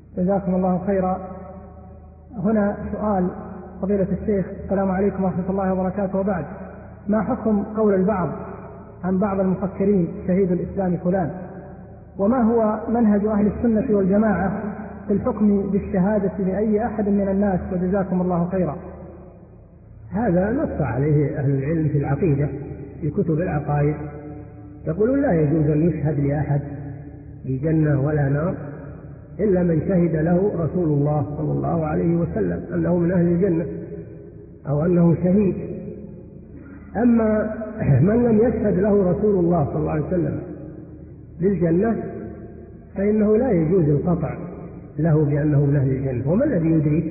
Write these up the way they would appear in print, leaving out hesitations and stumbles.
جزاكم الله خيرا. هنا سؤال فضيلة الشيخ: السلام عليكم ورحمة الله وبركاته، وبعد، ما حكم قول البعض عن بعض المفكرين شهيد الإسلام فلان؟ وما هو منهج أهل السنة والجماعة في الحكم بالشهادة لأي أحد من الناس؟ وجزاكم الله خيرا. هذا نص عليه أهل العلم في العقيدة في كتب العقائد، يقولون لا يجوز أن يشهد لأحد بجنة ولا نار إلا من شهد له رسول الله صلى الله عليه وسلم أنه من أهل الجنة أو أنه شهيد. أما من لم يشهد له رسول الله صلى الله عليه وسلم للجنة فإنه لا يجوز القطع له بأنه من أهل الجنة، وما الذي يدرك؟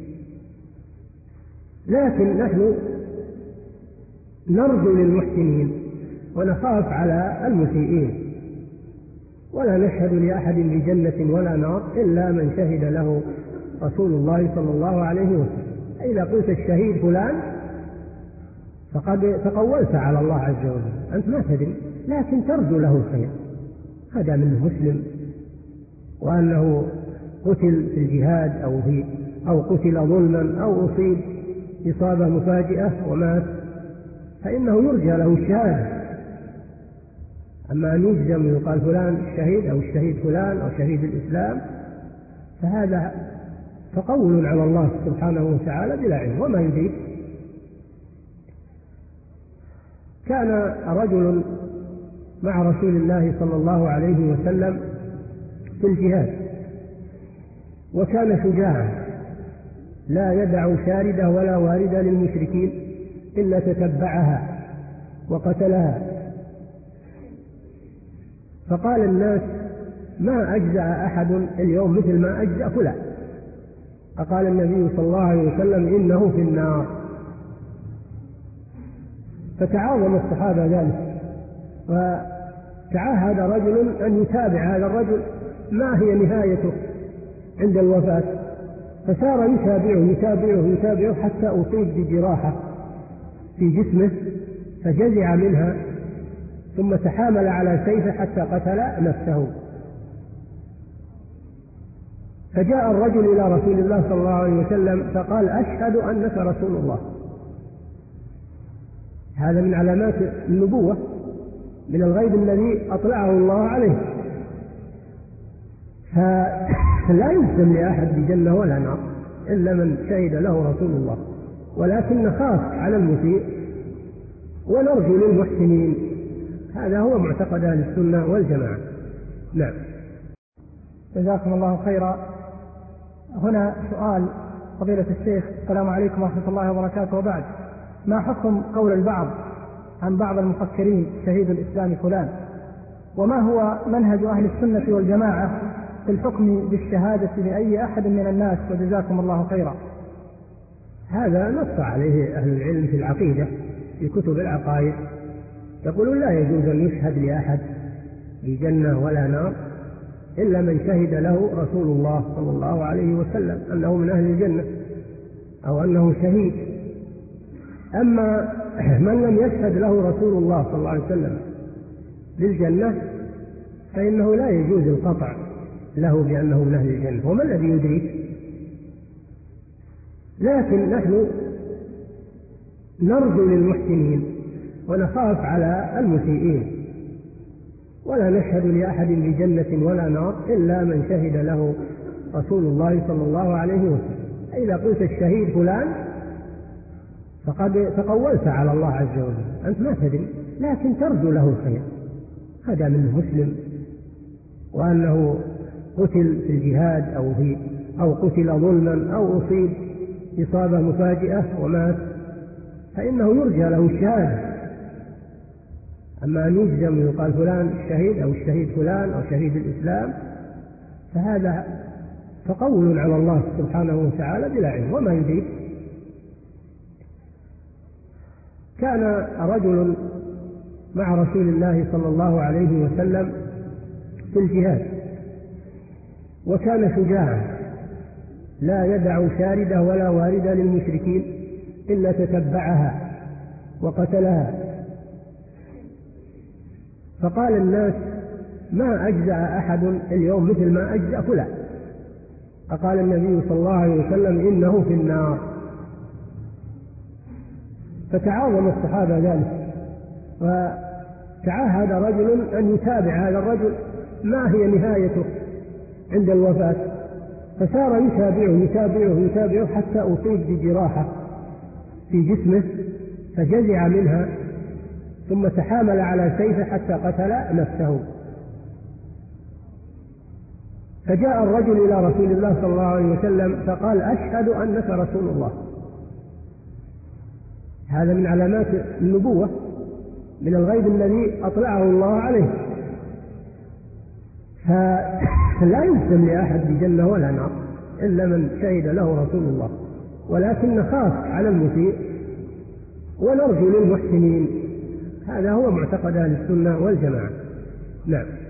لكن نحن نرجو للمحسنين ونخاف على المسيئين، ولا نشهد لأحد بجنة ولا نار إلا من شهد له رسول الله صلى الله عليه وسلم. إذا قلت الشهيد فلان فقد تقولت على الله عز وجل، أنت ما تدري، لكن ترجو له الخير، هذا منه مسلم وأنه قتل في الجهاد أو قتل ظلما أو أصيب إصابة مفاجئة ومات، فإنه يرجى له الشهادة. أما أن يجزم ويقال فلان الشهيد أو الشهيد فلان أو شهيد الإسلام فهذا تقول على الله سبحانه وتعالى بلا علم وما يدرك. كان رجل مع رسول الله صلى الله عليه وسلم في الجهاد، وكان شجاعا لا يدع شاردة ولا واردة للمشركين إلا تتبعها وقتلها. فقال الناس: ما أجزع أحد اليوم مثل ما أجزع فلان. فقال النبي صلى الله عليه وسلم: إنه في النار. فتعاظم الصحابة ذلك، وتعاهد رجل أن يتابع هذا الرجل ما هي نهايته عند الوفاة، فسار يتابعه حتى أصيب بجراحة في جسمه فجزع منها، ثم تحامل على سيفه حتى قتل نفسه. فجاء الرجل إلى رسول الله صلى الله عليه وسلم فقال: أشهد أنك رسول الله. هذا من علامات النبوة، من الغيب الذي أطلعه الله عليه، فلا يجزم لأحد بجنة ولا نار إلا من شهد له رسول الله، ولكن نخاف على المسيء ونرجو للمحسنين. هذا هو معتقد أهل السنة والجماعة. نعم. جزاكم الله خيرا. هنا سؤال فضيلة الشيخ: السلام عليكم ورحمة الله وبركاته، وبعد، ما حكم قول البعض عن بعض المفكرين شهيد الإسلام فلان؟ وما هو منهج أهل السنة والجماعة في الحكم بالشهادة لأي أحد من الناس؟ وجزاكم الله خيرا. هذا نص عليه أهل العلم في العقيدة في كتب العقائد، يقولون لا يجوز أن يشهد لأحد بجنة ولا نار إلا من شهد له رسول الله صلى الله عليه وسلم أنه من أهل الجنة أو أنه شهيد. أما من لم يشهد له رسول الله صلى الله عليه وسلم للجنة فإنه لا يجوز القطع له بأنه من أهل الجنة، وما الذي يدرك؟ لكن نحن نرجو للمحسنين ونخاف على المسيئين، ولا نشهد لأحد بجنة ولا نار إلا من شهد له رسول الله صلى الله عليه وسلم. إذا قلت الشهيد فلان فقد تقولت على الله عز وجل، أنت ما تدري، لكن ترجو له الخير، هذا منه مسلم وأنه قتل في الجهاد أو قتل ظلما أو أصيب إصابة مفاجئة ومات، فإنه يرجى له الشهادة. أما أن يجزم ويقال فلان الشهيد أو الشهيد فلان أو شهيد الإسلام فهذا تقول على الله سبحانه وتعالى بلا علم وما يدرك. كان رجل مع رسول الله صلى الله عليه وسلم في الجهاد، وكان شجاعا لا يدع شاردة ولا واردة للمشركين إلا تتبعها وقتلها. فقال الناس: ما أجزع أحد اليوم مثل ما أجزع فلان. فقال النبي صلى الله عليه وسلم إنه في النار. فتعاظم الصحابة ذلك، وتعاهد رجل أن يتابع هذا الرجل ما هي نهايته عند الوفاة، فصار يتابعه حتى أصيب بجراحة في جسمه فجزع منها، ثم تحامل على سيفه حتى قتل نفسه. فجاء الرجل إلى رسول الله صلى الله عليه وسلم فقال أشهد أنك رسول الله. هذا من علامات النبوة، من الغيب الذي أطلعه الله عليه. فلا يسلم لأحد بجنة ولا نار إلا من شهد له رسول الله، ولكن نخاف على المسيء ونرجو للمحسنين. هذا هو معتقد أهل السنة والجماعة. نعم.